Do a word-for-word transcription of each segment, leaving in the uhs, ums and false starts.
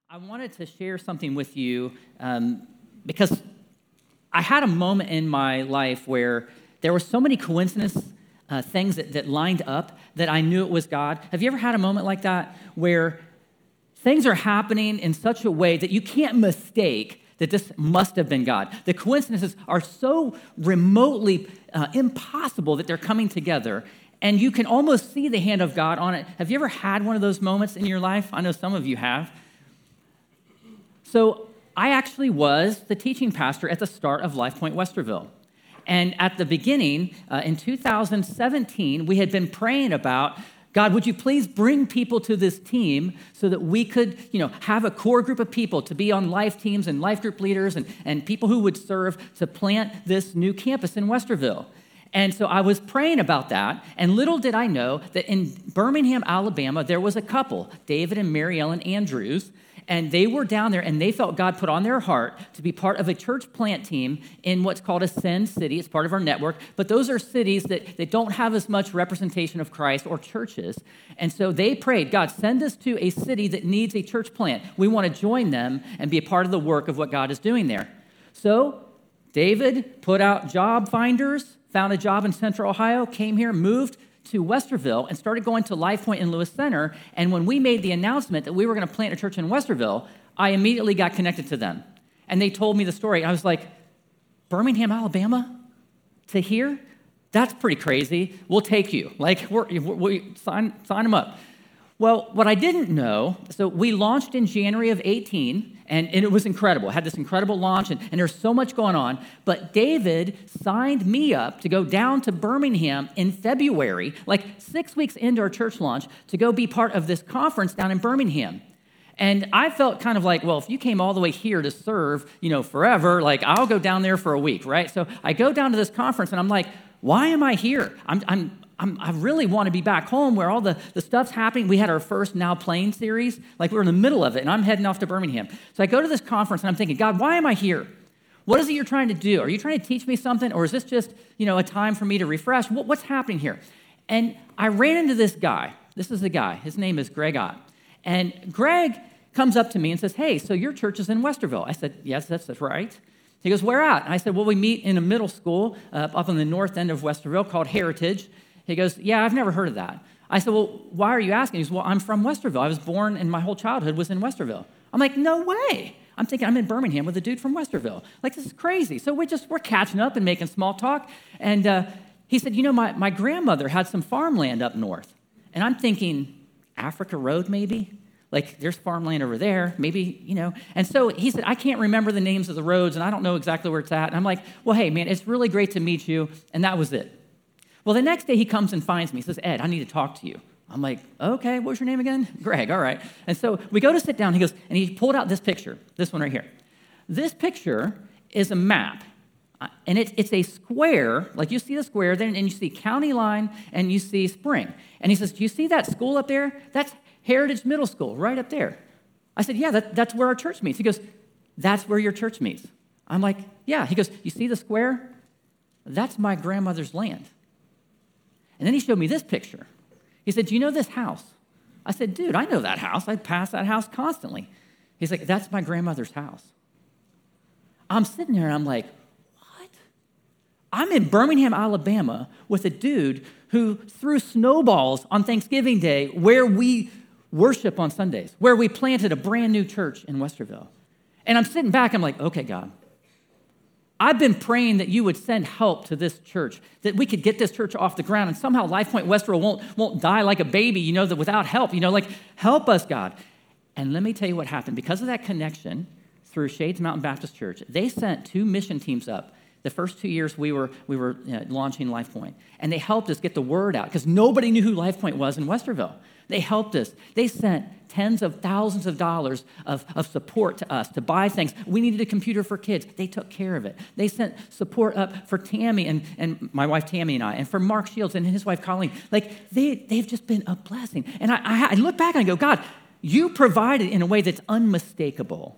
I wanted to share something with you um, because I had a moment in my life where there were so many coincidence uh, things that, that lined up that I knew it was God. Have you ever had a moment like that where things are happening in such a way that you can't mistake that this must have been God? The coincidences are so remotely uh, impossible that they're coming together, and you can almost see the hand of God on it. Have you ever had one of those moments in your life? I know some of you have. So I actually was the teaching pastor at the start of LifePoint Westerville. And at the beginning, uh, in two thousand seventeen, we had been praying about, God, would you please bring people to this team so that we could, you know, have a core group of people to be on life teams and life group leaders and, and people who would serve to plant this new campus in Westerville. And so I was praying about that, and little did I know that in Birmingham, Alabama, there was a couple, David and Mary Ellen Andrews, and they were down there, and they felt God put on their heart to be part of a church plant team in what's called Ascend City. It's part of our network, but those are cities that, that don't have as much representation of Christ or churches. And so they prayed, God, send us to a city that needs a church plant. We want to join them and be a part of the work of what God is doing there. So David put out job finders, found a job in Central Ohio, came here, moved to Westerville, and started going to LifePoint in Lewis Center. And when we made the announcement that we were going to plant a church in Westerville, I immediately got connected to them. And they told me the story. I was like, Birmingham, Alabama, to here? That's pretty crazy. We'll take you. Like, we're, we sign, sign them up. Well, what I didn't know, so we launched in January of eighteen, and, and it was incredible. I had this incredible launch, and, and there's so much going on. But David signed me up to go down to Birmingham in February, like six weeks into our church launch, to go be part of this conference down in Birmingham. And I felt kind of like, well, if you came all the way here to serve, you know, forever, like I'll go down there for a week, right? So I go down to this conference, and I'm like, why am I here? I'm, I'm I'm, I really want to be back home where all the, the stuff's happening. We had our first Now Playing series. Like, we were in the middle of it, and I'm heading off to Birmingham. So I go to this conference, and I'm thinking, God, why am I here? What is it you're trying to do? Are you trying to teach me something, or is this just, you know, a time for me to refresh? What, what's happening here? And I ran into this guy. This is the guy. His name is Greg Ott. And Greg comes up to me and says, hey, so your church is in Westerville. I said, yes, that's, that's right. He goes, where at? And I said, well, we meet in a middle school uh, up on the north end of Westerville called Heritage. He goes, yeah, I've never heard of that. I said, well, why are you asking? He goes, well, I'm from Westerville. I was born and my whole childhood was in Westerville. I'm like, no way. I'm thinking I'm in Birmingham with a dude from Westerville. Like, this is crazy. So we just, we're catching up and making small talk. And uh, he said, you know, my, my grandmother had some farmland up north. And I'm thinking, Africa Road maybe? Like, there's farmland over there, maybe, you know. And so he said, I can't remember the names of the roads, and I don't know exactly where it's at. And I'm like, well, hey, man, it's really great to meet you. And that was it. Well, the next day he comes and finds me. He says, Ed, I need to talk to you. I'm like, okay, what's your name again? Greg, all right. And so we go to sit down. He goes, and he pulled out this picture, this one right here. This picture is a map, and it, it's a square, like you see the square, then and you see county line, and you see Spring. And he says, do you see that school up there? That's Heritage Middle School, right up there. I said, yeah, that, that's where our church meets. He goes, that's where your church meets. I'm like, yeah. He goes, you see the square? That's my grandmother's land. And then he showed me this picture. He said, do you know this house? I said, dude, I know that house. I pass that house constantly. He's like, that's my grandmother's house. I'm sitting there, and I'm like, what? I'm in Birmingham, Alabama with a dude who threw snowballs on Thanksgiving Day where we worship on Sundays, where we planted a brand new church in Westerville. And I'm sitting back, I'm like, okay, God, I've been praying that you would send help to this church, that we could get this church off the ground, and somehow LifePoint Westerville won't, won't die like a baby, you know, that without help, you know, like, help us, God. And let me tell you what happened. Because of that connection through Shades Mountain Baptist Church, they sent two mission teams up the first two years we were we were you know, launching LifePoint, and they helped us get the word out because nobody knew who LifePoint was in Westerville. They helped us. They sent tens of thousands of dollars of, of support to us to buy things. We needed a computer for kids. They took care of it. They sent support up for Tammy and, and my wife Tammy and I, and for Mark Shields and his wife Colleen. Like, they, they've just been a blessing. And I, I, I look back and I go, God, you provided in a way that's unmistakable.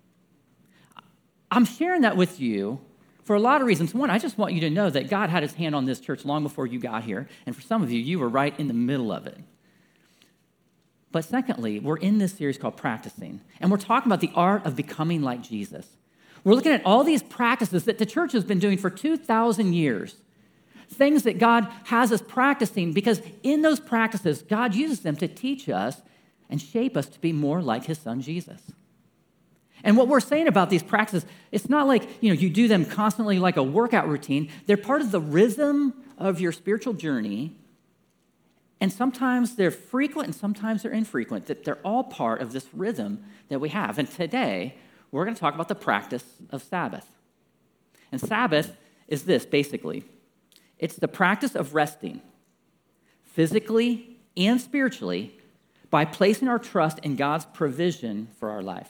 I'm sharing that with you for a lot of reasons. One, I just want you to know that God had his hand on this church long before you got here. And for some of you, you were right in the middle of it. But secondly, we're in this series called Practicing. And we're talking about the art of becoming like Jesus. We're looking at all these practices that the church has been doing for two thousand years, things that God has us practicing because in those practices, God uses them to teach us and shape us to be more like his son, Jesus. And what we're saying about these practices, it's not like, you know, you do them constantly like a workout routine. They're part of the rhythm of your spiritual journey. And sometimes they're frequent and sometimes they're infrequent, that they're all part of this rhythm that we have. And today, we're going to talk about the practice of Sabbath. And Sabbath is this, basically. It's the practice of resting, physically and spiritually, by placing our trust in God's provision for our life.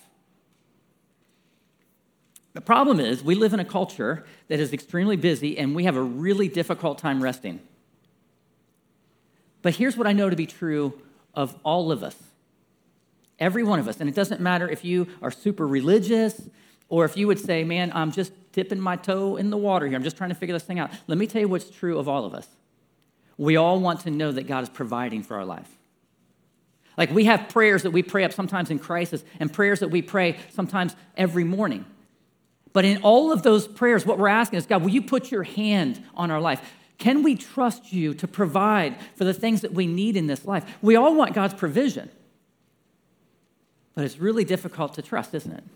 The problem is we live in a culture that is extremely busy and we have a really difficult time resting. But here's what I know to be true of all of us, every one of us. And it doesn't matter if you are super religious or if you would say, man, I'm just dipping my toe in the water here. I'm just trying to figure this thing out. Let me tell you what's true of all of us. We all want to know that God is providing for our life. Like we have prayers that we pray up sometimes in crisis and prayers that we pray sometimes every morning. But in all of those prayers, what we're asking is, God, will you put your hand on our life? Can we trust you to provide for the things that we need in this life? We all want God's provision. But it's really difficult to trust, isn't it?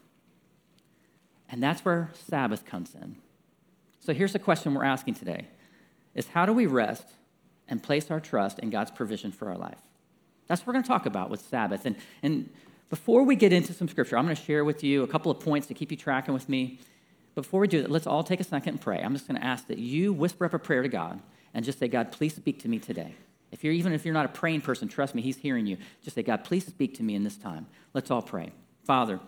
And that's where Sabbath comes in. So here's the question we're asking today, is how do we rest and place our trust in God's provision for our life? That's what we're going to talk about with Sabbath. And, and before we get into some scripture, I'm going to share with you a couple of points to keep you tracking with me. Before we do that, let's all take a second and pray. I'm just going to ask that you whisper up a prayer to God and just say, God, please speak to me today. If you're even if you're not a praying person, trust me, he's hearing you. Just say, God, please speak to me in this time. Let's all pray. Father,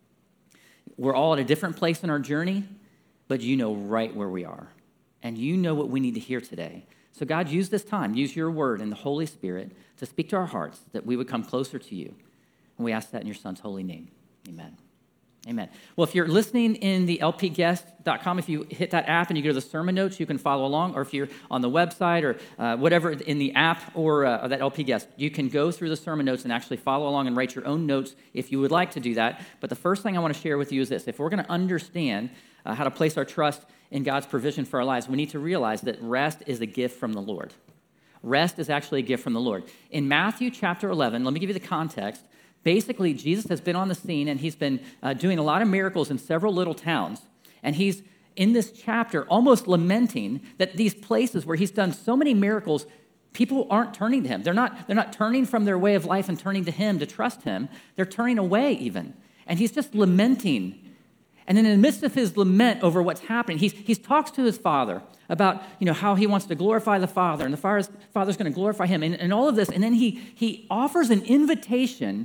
we're all at a different place in our journey, but you know right where we are. And you know what we need to hear today. So God, use this time, use your word and the Holy Spirit to speak to our hearts that we would come closer to you. And we ask that in your son's holy name. Amen. Amen. Well, if you're listening in the L P guest dot com, if you hit that app and you go to the sermon notes, you can follow along. Or if you're on the website or uh, whatever in the app or, uh, or that L P Guest, you can go through the sermon notes and actually follow along and write your own notes if you would like to do that. But the first thing I want to share with you is this. If we're going to understand uh, how to place our trust in God's provision for our lives, we need to realize that rest is a gift from the Lord. Rest is actually a gift from the Lord. In Matthew chapter eleven, let me give you the context. Basically, Jesus has been on the scene, and he's been uh, doing a lot of miracles in several little towns. And he's, in this chapter, almost lamenting that these places where he's done so many miracles, people aren't turning to him. They're not, they're not turning from their way of life and turning to him to trust him. They're turning away even. And he's just lamenting. And then in the midst of his lament over what's happening, he's, he talks to his father about, you know, how he wants to glorify the Father, and the Father's, father's going to glorify him, and, and all of this. And then he, he offers an invitation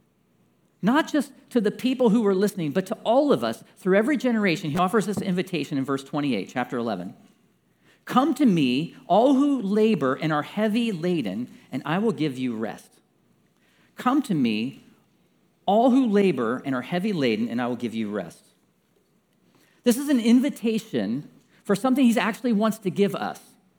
not just to the people who were listening, but to all of us through every generation. He offers this invitation in verse twenty-eight, chapter eleven. Come to me, all who labor and are heavy laden, and I will give you rest. Come to me, all who labor and are heavy laden, and I will give you rest. This is an invitation for something he actually wants to give us.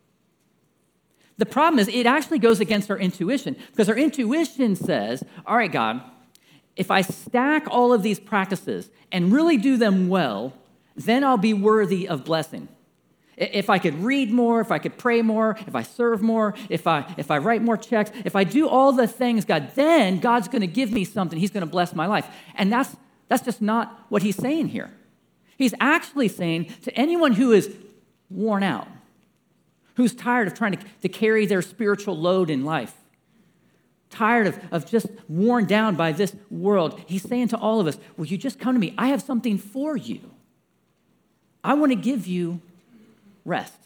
The problem is it actually goes against our intuition, because our intuition says, all right, God, if I stack all of these practices and really do them well, then I'll be worthy of blessing. If I could read more, if I could pray more, if I serve more, if I if I write more checks, if I do all the things, God, then God's going to give me something. He's going to bless my life. And that's that's just not what he's saying here. He's actually saying to anyone who is worn out, who's tired of trying to, to carry their spiritual load in life, tired of, of just worn down by this world, he's saying to all of us, will you just come to me? I have something for you. I want to give you rest.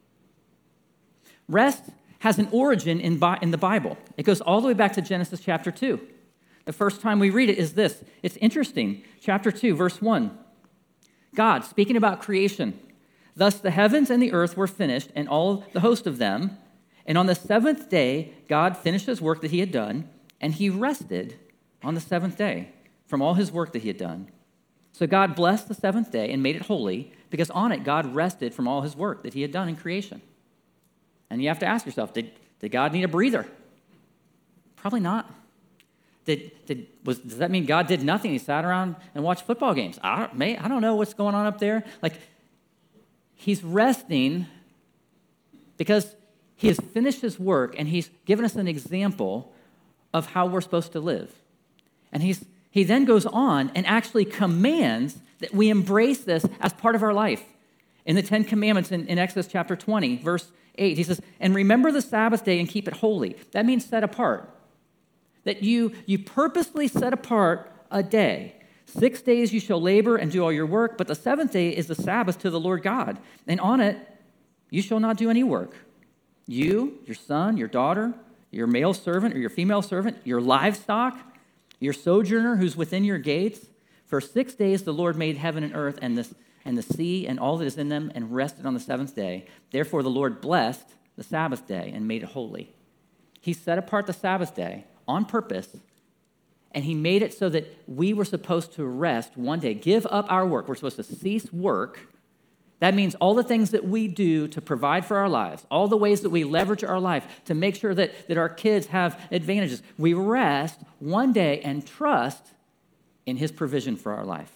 Rest has an origin in, in the Bible. It goes all the way back to Genesis chapter two. The first time we read it is this. It's interesting. Chapter two, verse one. God, speaking about creation, thus the heavens and the earth were finished, and all the host of them. And on the seventh day, God finished his work that he had done, and he rested on the seventh day from all his work that he had done. So God blessed the seventh day and made it holy, because on it God rested from all his work that he had done in creation. And you have to ask yourself, did, did God need a breather? Probably not. Did, did, was, does that mean God did nothing? He sat around and watched football games. I don't, may, I don't know what's going on up there. Like, he's resting because he has finished his work, and he's given us an example of how we're supposed to live. And he's, he then goes on and actually commands that we embrace this as part of our life. In the Ten Commandments in, in Exodus chapter twenty, verse eight, he says, and remember the Sabbath day and keep it holy. That means set apart. That you, you purposely set apart a day. Six days you shall labor and do all your work, but the seventh day is the Sabbath to the Lord God. And on it you shall not do any work. You, your son, your daughter, your male servant or your female servant, your livestock, your sojourner who's within your gates. For six days the Lord made heaven and earth and, this, and the sea and all that is in them, and rested on the seventh day. Therefore the Lord blessed the Sabbath day and made it holy. He set apart the Sabbath day on purpose, and he made it so that we were supposed to rest one day, give up our work. We're supposed to cease work. That means all the things that we do to provide for our lives, all the ways that we leverage our life to make sure that, that our kids have advantages. We rest one day and trust in his provision for our life.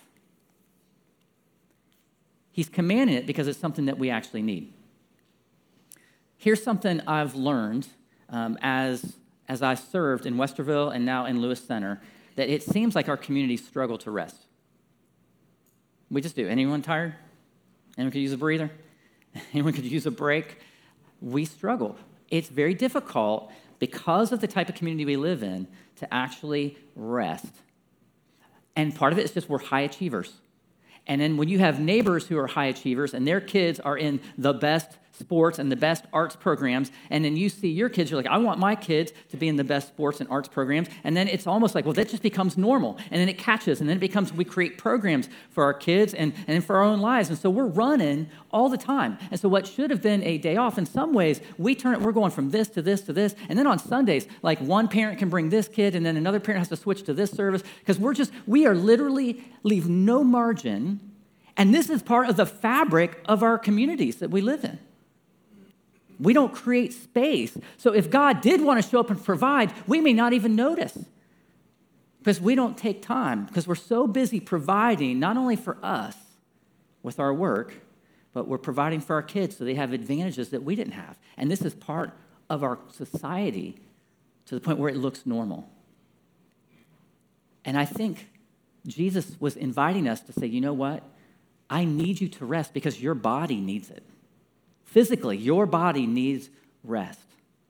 He's commanding it because it's something that we actually need. Here's something I've learned um, as as I served in Westerville and now in Lewis Center, that it seems like our communities struggle to rest. We just do. Anyone tired? Anyone could use a breather? Anyone could use a break? We struggle. It's very difficult because of the type of community we live in to actually rest. And part of it is just we're high achievers. And then when you have neighbors who are high achievers and their kids are in the best sports and the best arts programs, and then you see your kids, you're like, I want my kids to be in the best sports and arts programs, and then it's almost like, well, that just becomes normal, and then it catches, and then it becomes, we create programs for our kids and, and for our own lives, and so we're running all the time, and so what should have been a day off, in some ways, we turn it, we're going from this to this to this, and then on Sundays, like one parent can bring this kid, and then another parent has to switch to this service, because we're just, we are literally, leave no margin, and this is part of the fabric of our communities that we live in. We don't create space. So if God did want to show up and provide, we may not even notice because we don't take time because we're so busy providing not only for us with our work, but we're providing for our kids so they have advantages that we didn't have. And this is part of our society to the point where it looks normal. And I think Jesus was inviting us to say, you know what? I need you to rest because your body needs it. Physically, your body needs rest.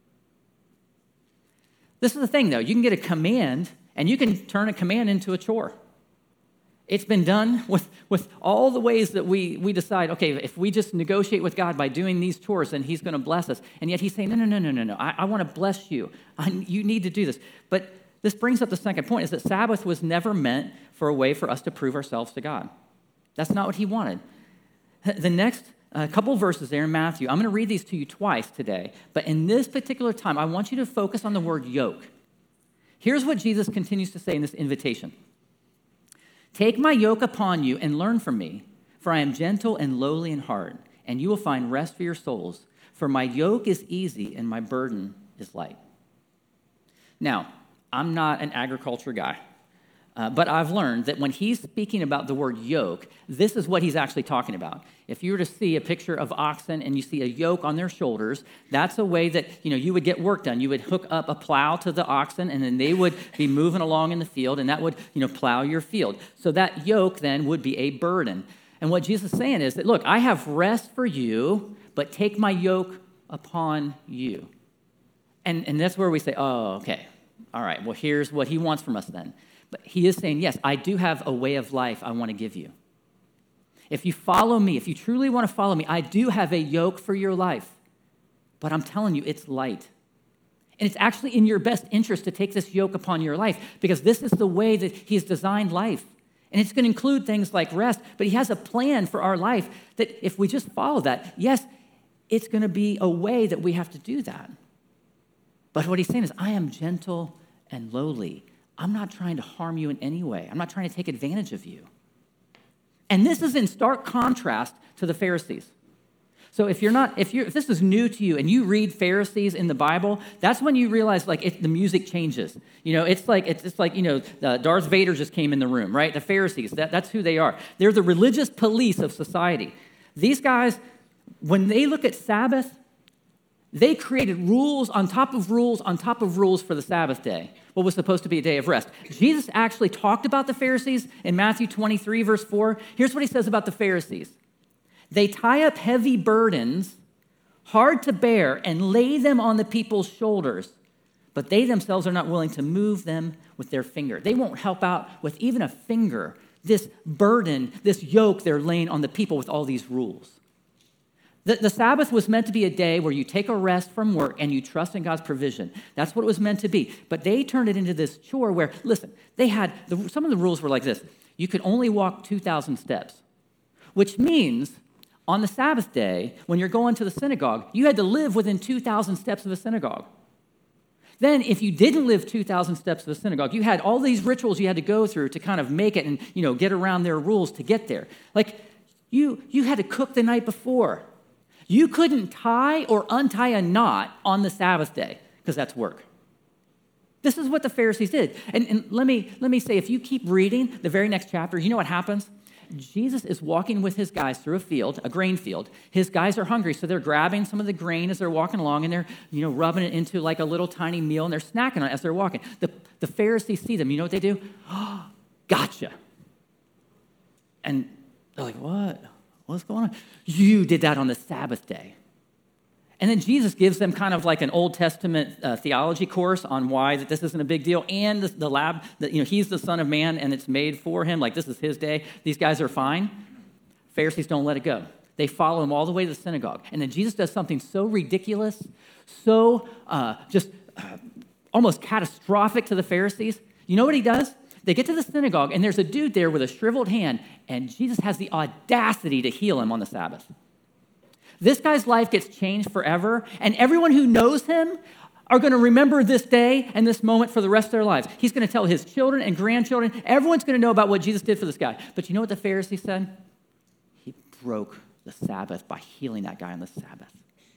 This is the thing, though. You can get a command, and you can turn a command into a chore. It's been done with, with all the ways that we, we decide, okay, if we just negotiate with God by doing these chores, then he's going to bless us. And yet he's saying, no, no, no, no, no, no. I, I want to bless you. I, you need to do this. But this brings up the second point, is that Sabbath was never meant for a way for us to prove ourselves to God. That's not what he wanted. The next A couple verses there in Matthew. I'm going to read these to you twice today, but in this particular time, I want you to focus on the word yoke. Here's what Jesus continues to say in this invitation. Take my yoke upon you and learn from me, for I am gentle and lowly in heart, and you will find rest for your souls. For my yoke is easy and my burden is light. Now, I'm not an agriculture guy. Uh, but I've learned that when he's speaking about the word yoke, this is what he's actually talking about. If you were to see a picture of oxen and you see a yoke on their shoulders, that's a way that, you know, you would get work done. You would hook up a plow to the oxen, and then they would be moving along in the field, and that would, you know, plow your field. So that yoke then would be a burden. And what Jesus is saying is that, look, I have rest for you, but take my yoke upon you. And, and that's where we say, oh, okay, all right, well, here's what he wants from us then. But he is saying, yes, I do have a way of life I want to give you. If you follow me, if you truly want to follow me, I do have a yoke for your life. But I'm telling you, it's light. And it's actually in your best interest to take this yoke upon your life because this is the way that he's designed life. And it's going to include things like rest, but he has a plan for our life that if we just follow that, yes, it's going to be a way that we have to do that. But what he's saying is, I am gentle and lowly. I'm not trying to harm you in any way. I'm not trying to take advantage of you. And this is in stark contrast to the Pharisees. So if you're not, if you if this is new to you and you read Pharisees in the Bible, that's when you realize like it, the music changes. You know, it's like it's, it's like you know, uh, Darth Vader just came in the room, right? The Pharisees, that, that's who they are. They're the religious police of society. These guys, when they look at Sabbath, they created rules on top of rules on top of rules for the Sabbath day, what was supposed to be a day of rest. Jesus actually talked about the Pharisees in Matthew twenty-three, verse four. Here's what he says about the Pharisees. They tie up heavy burdens, hard to bear, and lay them on the people's shoulders, but they themselves are not willing to move them with their finger. They won't help out with even a finger, this burden, this yoke they're laying on the people with all these rules. The, the Sabbath was meant to be a day where you take a rest from work and you trust in God's provision. That's what it was meant to be. But they turned it into this chore where, listen, they had, the, some of the rules were like this. You could only walk two thousand steps, which means on the Sabbath day, when you're going to the synagogue, you had to live within two thousand steps of a synagogue. Then if you didn't live two thousand steps of a synagogue, you had all these rituals you had to go through to kind of make it and, you know, get around their rules to get there. Like, you, you had to cook the night before. You couldn't tie or untie a knot on the Sabbath day because that's work. This is what the Pharisees did. And, and let me, let me say, if you keep reading the very next chapter, you know what happens? Jesus is walking with his guys through a field, a grain field. His guys are hungry, so they're grabbing some of the grain as they're walking along, and they're, you know, rubbing it into like a little tiny meal, and they're snacking on it as they're walking. The, the Pharisees see them. You know what they do? Oh, gotcha. And they're like, what? What's going on? You did that on the Sabbath day. And then Jesus gives them kind of like an Old Testament uh, theology course on why that this isn't a big deal. And the, the lab, that, you know, he's the Son of Man and it's made for him. Like this is his day. These guys are fine. Pharisees don't let it go. They follow him all the way to the synagogue. And then Jesus does something so ridiculous, so uh, just uh, almost catastrophic to the Pharisees. You know what he does? They get to the synagogue and there's a dude there with a shriveled hand. And Jesus has the audacity to heal him on the Sabbath. This guy's life gets changed forever, and everyone who knows him are going to remember this day and this moment for the rest of their lives. He's going to tell his children and grandchildren. Everyone's going to know about what Jesus did for this guy. But you know what the Pharisees said? He broke the Sabbath by healing that guy on the Sabbath.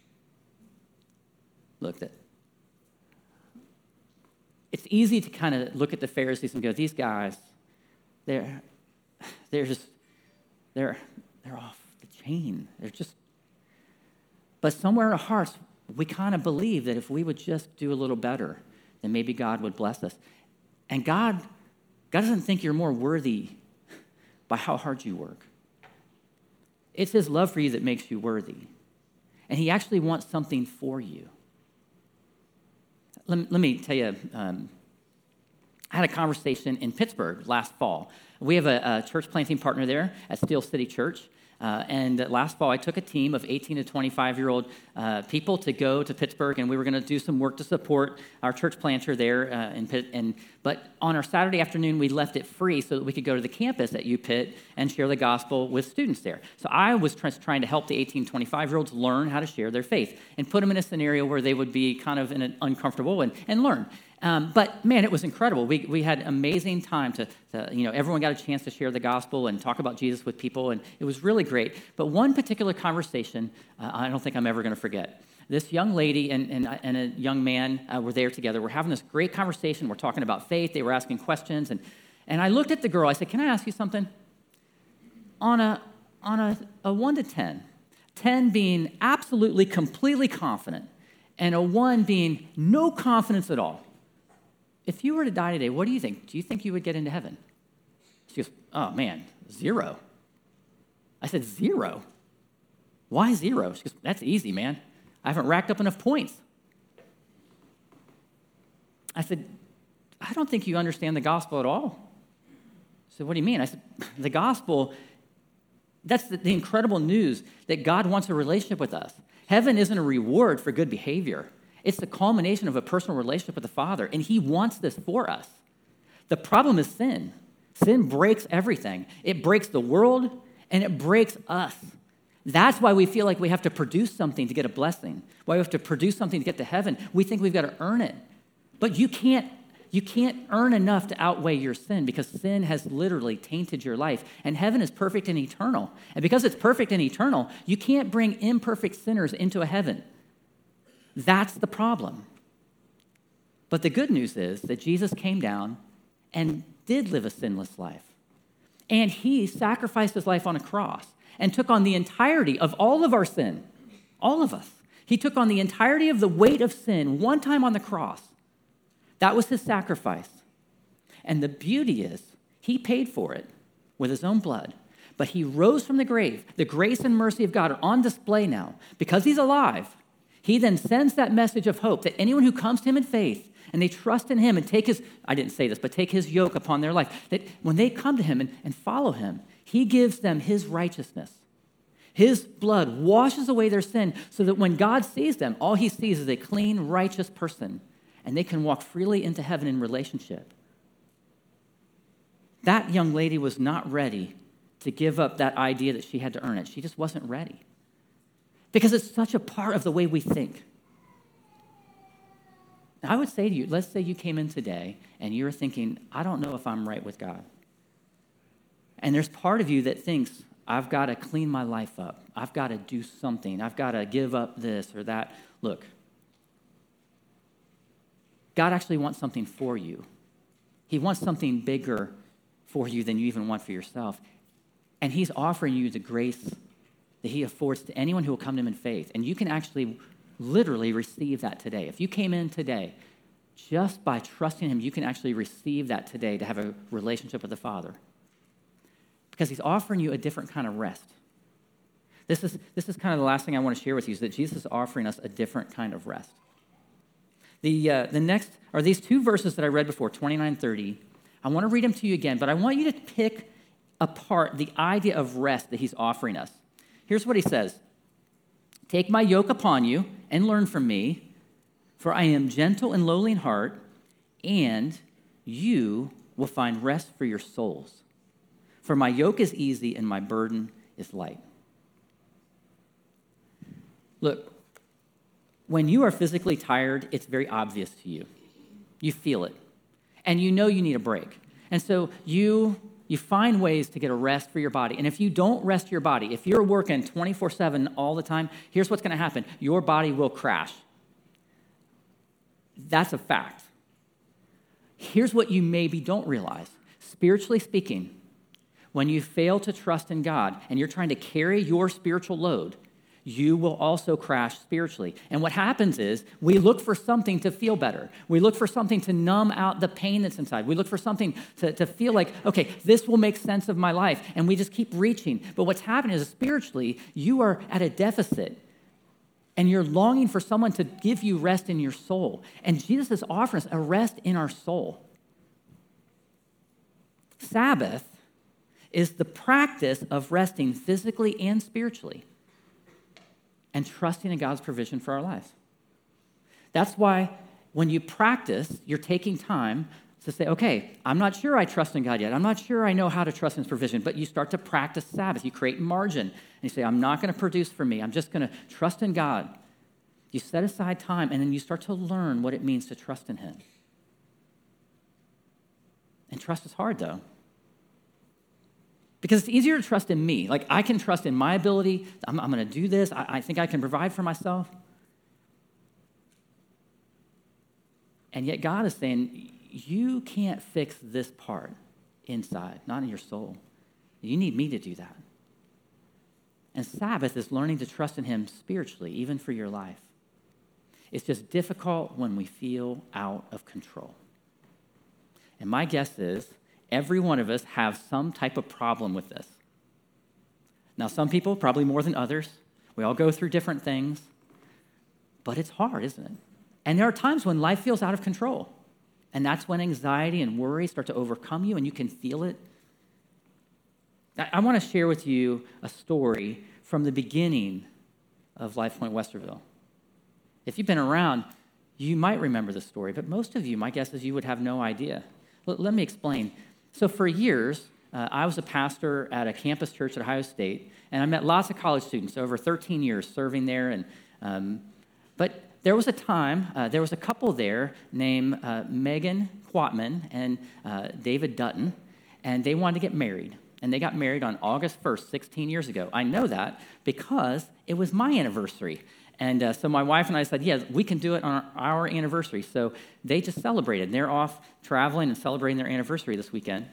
Look, that it's easy to kind of look at the Pharisees and go, these guys, they're they're just they're they're off the chain. They're just. But somewhere in our hearts, we kind of believe that if we would just do a little better, then maybe God would bless us. And God, God doesn't think you're more worthy by how hard you work. It's his love for you that makes you worthy. And he actually wants something for you. Let, let me tell you, um, I had a conversation in Pittsburgh last fall. We have a, a church planting partner there at Steel City Church. Uh, and last fall, I took a team of eighteen to twenty-five-year-old uh, people to go to Pittsburgh, and we were going to do some work to support our church planter there uh, in Pitt. And, but on our Saturday afternoon, we left it free so that we could go to the campus at U Pitt and share the gospel with students there. So I was tr- trying to help the eighteen, twenty-five-year-olds learn how to share their faith and put them in a scenario where they would be kind of in an uncomfortable and, and learn. Um, but man, it was incredible. We we had amazing time to, to, you know, everyone got a chance to share the gospel and talk about Jesus with people, and it was really great. But one particular conversation, uh, I don't think I'm ever going to forget. This young lady and, and, and a young man uh, were there together. We're having this great conversation. We're talking about faith. They were asking questions, and and I looked at the girl. I said, "Can I ask you something?" On a on a, a one to ten, ten being absolutely, completely confident, and a one being no confidence at all. If you were to die today, what do you think? Do you think you would get into heaven? She goes, oh, man, zero. I said, zero? Why zero? She goes, that's easy, man. I haven't racked up enough points. I said, I don't think you understand the gospel at all. She said, what do you mean? I said, the gospel, that's the, the incredible news that God wants a relationship with us. Heaven isn't a reward for good behavior. It's the culmination of a personal relationship with the Father, and he wants this for us. The problem is sin. Sin breaks everything. It breaks the world, and it breaks us. That's why we feel like we have to produce something to get a blessing, why we have to produce something to get to heaven. We think we've got to earn it. But you can't, You can't earn enough to outweigh your sin because sin has literally tainted your life. And heaven is perfect and eternal. And because it's perfect and eternal, you can't bring imperfect sinners into a heaven. That's the problem. But the good news is that Jesus came down and did live a sinless life. And he sacrificed his life on a cross and took on the entirety of all of our sin, all of us. He took on the entirety of the weight of sin one time on the cross. That was his sacrifice. And the beauty is, he paid for it with his own blood. But he rose from the grave. The grace and mercy of God are on display now. Because he's alive, he then sends that message of hope that anyone who comes to him in faith and they trust in him and take his, I didn't say this, but take his yoke upon their life, that when they come to him and, and follow him, he gives them his righteousness. His blood washes away their sin so that when God sees them, all he sees is a clean, righteous person, and they can walk freely into heaven in relationship. That young lady was not ready to give up that idea that she had to earn it. She just wasn't ready. Because it's such a part of the way we think. I would say to you, let's say you came in today and you're thinking, I don't know if I'm right with God. And there's part of you that thinks, I've got to clean my life up. I've got to do something. I've got to give up this or that. Look, God actually wants something for you. He wants something bigger for you than you even want for yourself. And he's offering you the grace that he affords to anyone who will come to him in faith. And you can actually literally receive that today. If you came in today, just by trusting him, you can actually receive that today to have a relationship with the Father. Because he's offering you a different kind of rest. This is, this is kind of the last thing I want to share with you, is that Jesus is offering us a different kind of rest. The, uh, the next are these two verses that I read before, twenty-nine, thirty. I want to read them to you again, but I want you to pick apart the idea of rest that he's offering us. Here's what he says. Take my yoke upon you and learn from me, for I am gentle and lowly in heart, and you will find rest for your souls. For my yoke is easy and my burden is light. Look, when you are physically tired, it's very obvious to you. You feel it. And you know you need a break. And so you, you find ways to get a rest for your body. And if you don't rest your body, if you're working twenty-four seven all the time, here's what's going to happen. Your body will crash. That's a fact. Here's what you maybe don't realize. Spiritually speaking, when you fail to trust in God and you're trying to carry your spiritual load, you will also crash spiritually. And what happens is we look for something to feel better. We look for something to numb out the pain that's inside. We look for something to, to feel like, okay, this will make sense of my life. And we just keep reaching. But what's happening is spiritually, you are at a deficit. And you're longing for someone to give you rest in your soul. And Jesus is offering us a rest in our soul. Sabbath is the practice of resting physically and spiritually and trusting in God's provision for our lives. That's why when you practice, you're taking time to say, okay, I'm not sure I trust in God yet. I'm not sure I know how to trust in his provision, but you start to practice Sabbath. You create margin, and you say, I'm not going to produce for me. I'm just going to trust in God. You set aside time, and then you start to learn what it means to trust in him. And trust is hard, though. Because it's easier to trust in me. Like, I can trust in my ability. I'm, I'm going to do this. I, I think I can provide for myself. And yet God is saying, you can't fix this part inside, not in your soul. You need me to do that. And Sabbath is learning to trust in him spiritually, even for your life. It's just difficult when we feel out of control. And my guess is, every one of us have some type of problem with this. Now, some people, probably more than others, we all go through different things, but it's hard, isn't it? And there are times when life feels out of control, and that's when anxiety and worry start to overcome you, and you can feel it. I want to share with you a story from the beginning of Life Point Westerville. If you've been around, you might remember the story, but most of you, my guess is you would have no idea. L- let me explain. So for years, uh, I was a pastor at a campus church at Ohio State, and I met lots of college students over thirteen years serving there. And um, but there was a time, uh, there was a couple there named uh, Megan Quatman and uh, David Dutton, and they wanted to get married. And they got married on August first, sixteen years ago. I know that because it was my anniversary. And uh, so my wife and I said, yeah, we can do it on our, our anniversary. So they just celebrated. They're off traveling and celebrating their anniversary this weekend.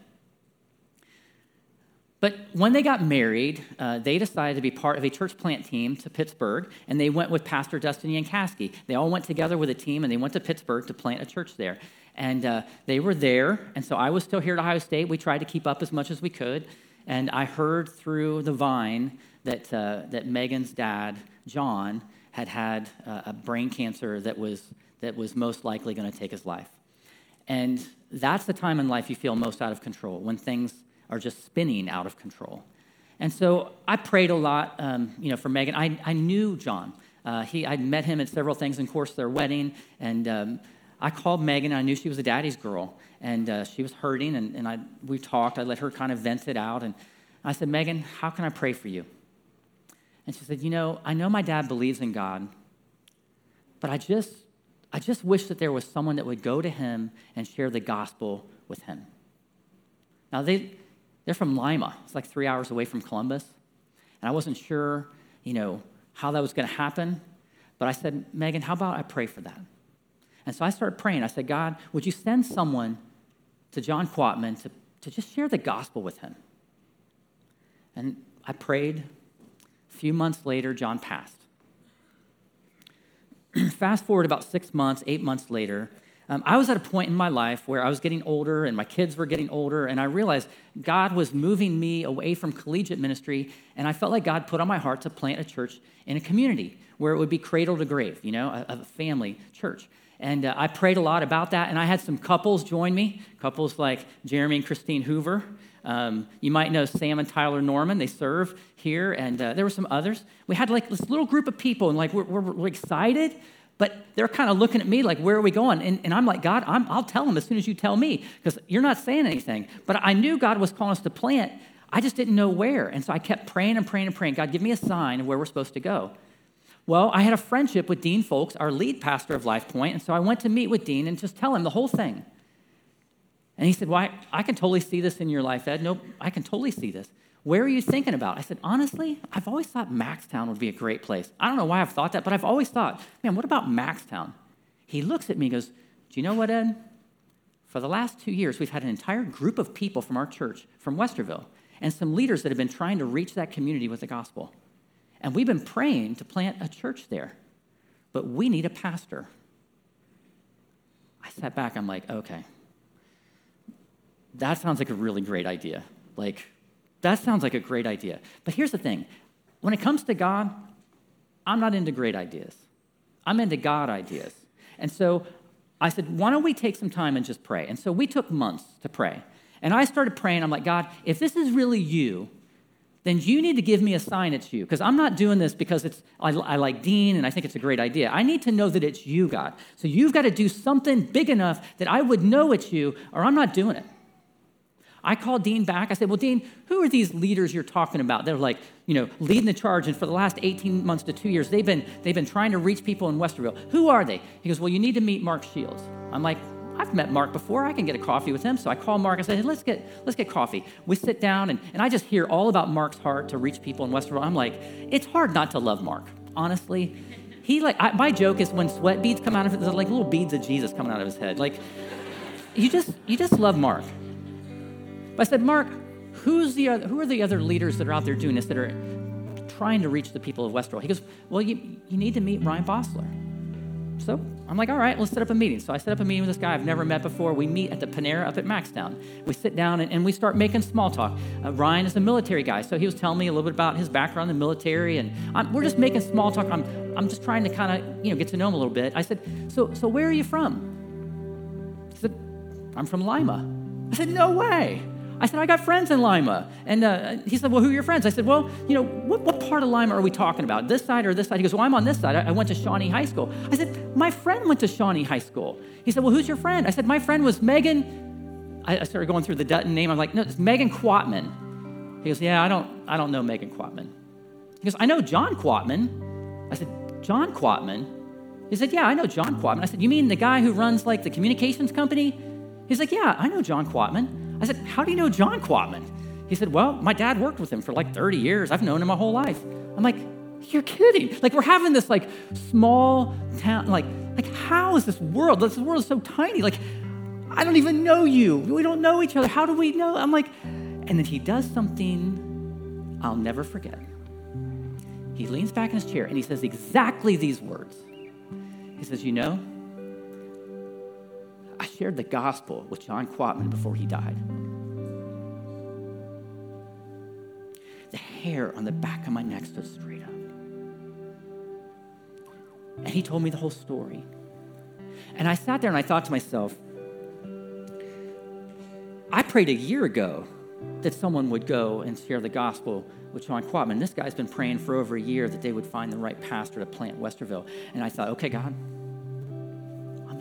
But when they got married, uh, they decided to be part of a church plant team to Pittsburgh, and they went with Pastor Dustin Yankaski. They all went together with a team, and they went to Pittsburgh to plant a church there. And uh, they were there, and so I was still here at Ohio State. We tried to keep up as much as we could, and I heard through the vine that uh, that Megan's dad, John, had had uh, a brain cancer that was that was most likely going to take his life. And that's the time in life you feel most out of control, when things are just spinning out of control. And so I prayed a lot, um, you know, for Megan. I, I knew John. Uh, he, I'd met him at several things, in course, their wedding. And um, I called Megan. I knew she was a daddy's girl. And uh, she was hurting. And, and I, we talked. I let her kind of vent it out. And I said, Megan, how can I pray for you? And she said, you know, I know my dad believes in God, but I just, I just wish that there was someone that would go to him and share the gospel with him. Now, they... They're from Lima. It's like three hours away from Columbus. And I wasn't sure, you know, how that was going to happen. But I said, Megan, how about I pray for that? And so I started praying. I said, God, would you send someone to John Quatman to, to just share the gospel with him? And I prayed. A few months later, John passed. Fast forward about six months, eight months later, Um, I was at a point in my life where I was getting older and my kids were getting older, and I realized God was moving me away from collegiate ministry, and I felt like God put on my heart to plant a church in a community where it would be cradle to grave, you know, a, a family church. And uh, I prayed a lot about that, and I had some couples join me, couples like Jeremy and Christine Hoover. Um, you might know Sam and Tyler Norman. They serve here, and uh, there were some others. We had like this little group of people, and like we're, we're, we're excited. But they're kind of looking at me like, where are we going? And, and I'm like, God, I'm, I'll tell them as soon as you tell me, because you're not saying anything. But I knew God was calling us to plant. I just didn't know where. And so I kept praying and praying and praying. God, give me a sign of where we're supposed to go. Well, I had a friendship with Dean Folks, our lead pastor of Life Point. And so I went to meet with Dean and just tell him the whole thing. And he said, well, I, I can totally see this in your life, Ed. Nope, I can totally see this. Where are you thinking about? I said, honestly, I've always thought Maxtown would be a great place. I don't know why I've thought that, but I've always thought, man, what about Maxtown? He looks at me and goes, do you know what, Ed? For the last two years, we've had an entire group of people from our church, from Westerville, and some leaders that have been trying to reach that community with the gospel. And we've been praying to plant a church there, but we need a pastor. I sat back, I'm like, okay, that sounds like a really great idea. Like, That sounds like a great idea. But here's the thing. When it comes to God, I'm not into great ideas. I'm into God ideas. And so I said, why don't we take some time and just pray? And so we took months to pray. And I started praying. I'm like, God, if this is really you, then you need to give me a sign it's you. Because I'm not doing this because it's I, I like Dean and I think it's a great idea. I need to know that it's you, God. So you've got to do something big enough that I would know it's you, or I'm not doing it. I called Dean back. I said, well, Dean, who are these leaders you're talking about? They're like, you know, leading the charge. And for the last eighteen months to two years, they've been they've been trying to reach people in Westerville. Who are they? He goes, well, you need to meet Mark Shields. I'm like, I've met Mark before. I can get a coffee with him. So I call Mark. I said, hey, let's get let's get coffee. We sit down, and, and I just hear all about Mark's heart to reach people in Westerville. I'm like, it's hard not to love Mark, honestly. He like I, my joke is when sweat beads come out of it, there's like little beads of Jesus coming out of his head. Like, you just you just love Mark. But I said, Mark, who's the other, who are the other leaders that are out there doing this that are trying to reach the people of Westerville? He goes, well, you, you need to meet Ryan Bossler. So I'm like, all right, let's set up a meeting. So I set up a meeting with this guy I've never met before. We meet at the Panera up at Maxtown. We sit down and, and we start making small talk. Uh, Ryan is a military guy, so he was telling me a little bit about his background in the military, and I'm, we're just making small talk. I'm I'm just trying to kind of you know get to know him a little bit. I said, so so where are you from? He said, I'm from Lima. I said, no way. I said, I got friends in Lima. And uh, he said, well, who are your friends? I said, well, you know, what, what part of Lima are we talking about? This side or this side? He goes, well, I'm on this side. I, I went to Shawnee High School. I said, my friend went to Shawnee High School. He said, well, who's your friend? I said, my friend was Megan. I, I started going through the Dutton name. I'm like, no, it's Megan Quatman. He goes, yeah, I don't, I don't know Megan Quatman. He goes, I know John Quatman. I said, John Quatman? He said, yeah, I know John Quatman. I said, you mean the guy who runs like the communications company? He He's like, yeah, I know John Quatman. I said, how do you know John Quatman? He said, well, my dad worked with him for like thirty years. I've known him my whole life. I'm like, you're kidding. Like, we're having this like small town, like, like how is this world? This world is so tiny. Like, I don't even know you. We don't know each other. How do we know? I'm like, and then he does something I'll never forget. He leans back in his chair and he says exactly these words. He says, you know, I shared the gospel with John Quatman before he died. The hair on the back of my neck stood straight up. And he told me the whole story. And I sat there and I thought to myself, I prayed a year ago that someone would go and share the gospel with John Quatman. This guy's been praying for over a year that they would find the right pastor to plant Westerville. And I thought, okay, God, I'm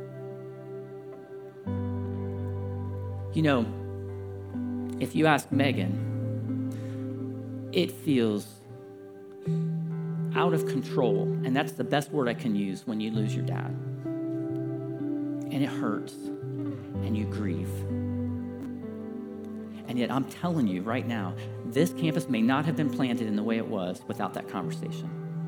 in. You know, if you ask Megan, it feels out of control. And that's the best word I can use when you lose your dad. And it hurts. And you grieve. And yet I'm telling you right now, this campus may not have been planted in the way it was without that conversation.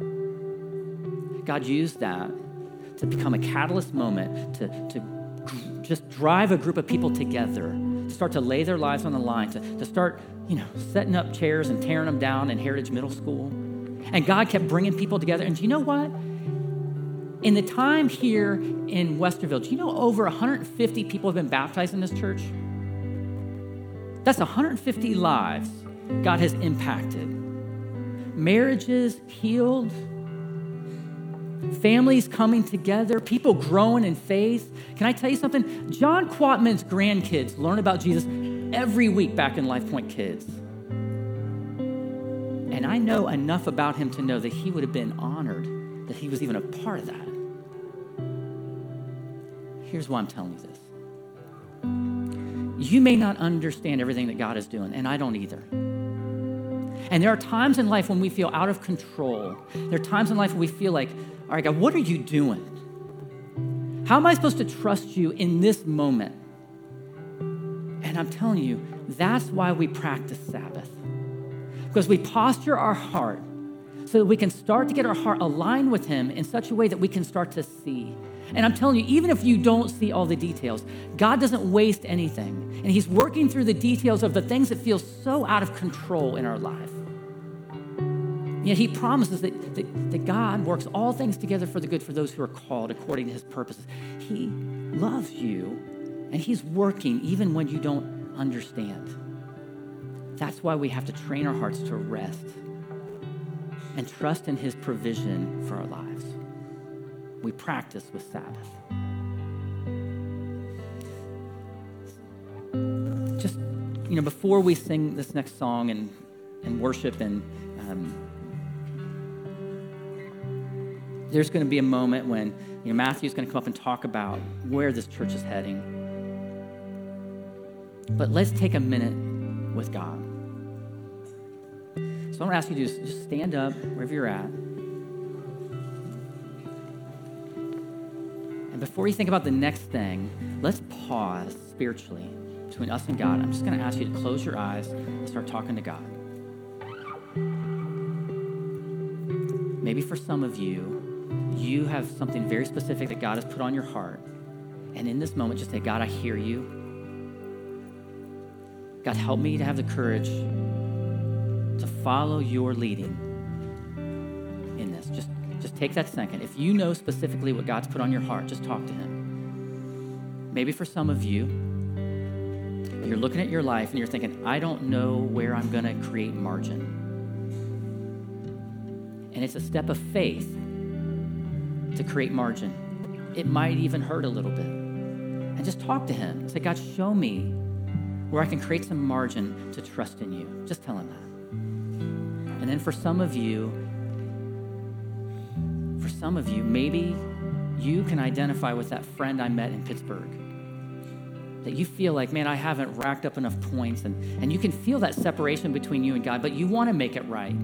God used that to become a catalyst moment to, to just drive a group of people together, to start to lay their lives on the line, to, to start, you know, setting up chairs and tearing them down in Heritage Middle School. And God kept bringing people together. And do you know what? In the time here in Westerville, do you know over one hundred fifty people have been baptized in this church? That's one hundred fifty lives God has impacted. Marriages healed. Families coming together. People growing in faith. Can I tell you something? John Quatman's grandkids learn about Jesus every week back in Life Point Kids. And I know enough about him to know that he would have been honored that he was even a part of that. Here's why I'm telling you this. You may not understand everything that God is doing, and I don't either. And there are times in life when we feel out of control. There are times in life when we feel like, all right, God, what are you doing? How am I supposed to trust you in this moment? And I'm telling you, that's why we practice Sabbath. Because we posture our heart so that we can start to get our heart aligned with him in such a way that we can start to see. And I'm telling you, even if you don't see all the details, God doesn't waste anything. And he's working through the details of the things that feel so out of control in our life. Yet he promises that, that, that God works all things together for the good for those who are called according to his purposes. He loves you, and he's working even when you don't understand. That's why we have to train our hearts to rest and trust in his provision for our lives. We practice with Sabbath. Just, you know, before we sing this next song and, and worship, and um, there's going to be a moment when, you know, Matthew's going to come up and talk about where this church is heading. But let's take a minute with God. So I want to ask you to just, just stand up wherever you're at. And before you think about the next thing, let's pause spiritually between us and God. I'm just going to ask you to close your eyes and start talking to God. Maybe for some of you, you have something very specific that God has put on your heart. And in this moment, just say, God, I hear you. God, help me to have the courage to follow your leading in this. Just, just take that second. If you know specifically what God's put on your heart, just talk to him. Maybe for some of you, you're looking at your life and you're thinking, I don't know where I'm going to create margin. And it's a step of faith to create margin. It might even hurt a little bit. And just talk to him. Say, God, show me where I can create some margin to trust in you. Just tell him that. And then for some of you, for some of you, maybe you can identify with that friend I met in Pittsburgh. That you feel like, man, I haven't racked up enough points. And, and you can feel that separation between you and God, but you want to make it right.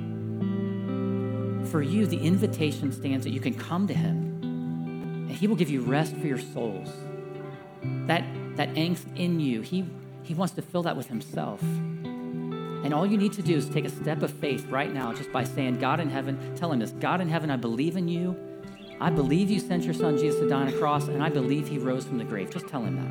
For you, the invitation stands that you can come to him, and he will give you rest for your souls. That that angst in you. He, he wants to fill that with himself. And all you need to do is take a step of faith right now just by saying, God in heaven, tell him this, God in heaven, I believe in you. I believe you sent your son Jesus to die on a cross, and I believe he rose from the grave. Just tell him that.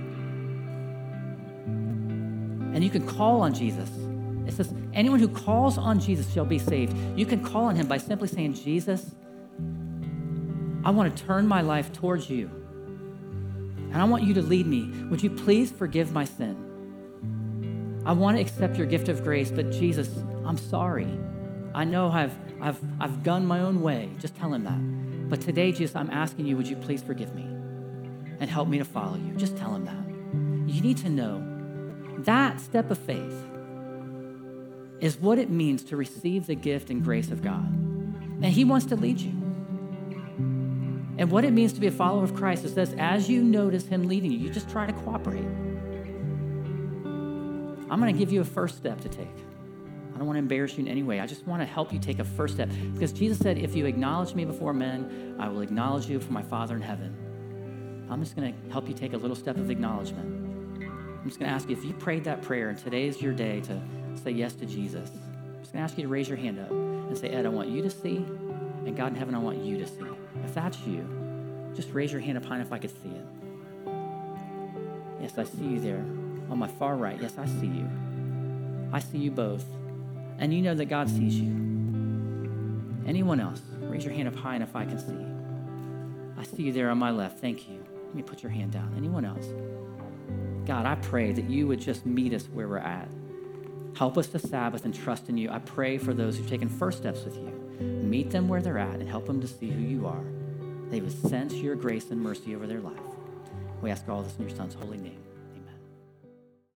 And you can call on Jesus. It says, anyone who calls on Jesus shall be saved. You can call on him by simply saying, Jesus, I want to turn my life towards you. And I want you to lead me. Would you please forgive my sin? I want to accept your gift of grace, but Jesus, I'm sorry. I know I've, I've, I've gone my own way. Just tell him that. But today, Jesus, I'm asking you, would you please forgive me and help me to follow you? Just tell him that. You need to know that step of faith is what it means to receive the gift and grace of God. And he wants to lead you. And what it means to be a follower of Christ is that as you notice him leading you, you just try to cooperate. I'm going to give you a first step to take. I don't want to embarrass you in any way. I just want to help you take a first step. Because Jesus said, if you acknowledge me before men, I will acknowledge you for my Father in heaven. I'm just going to help you take a little step of acknowledgement. I'm just going to ask you, if you prayed that prayer and today is your day to say yes to Jesus, I'm just going to ask you to raise your hand up and say, Ed, I want you to see, and God in heaven, I want you to see. If that's you, just raise your hand up high if I could see it. Yes, I see you there. On my far right, yes, I see you. I see you both. And you know that God sees you. Anyone else? Raise your hand up high and if I can see. I see you there on my left. Thank you. Let me put your hand down. Anyone else? God, I pray that you would just meet us where we're at. Help us to Sabbath and trust in you. I pray for those who've taken first steps with you. Meet them where they're at and help them to see who you are. They would sense your grace and mercy over their life. We ask all this in your son's holy name.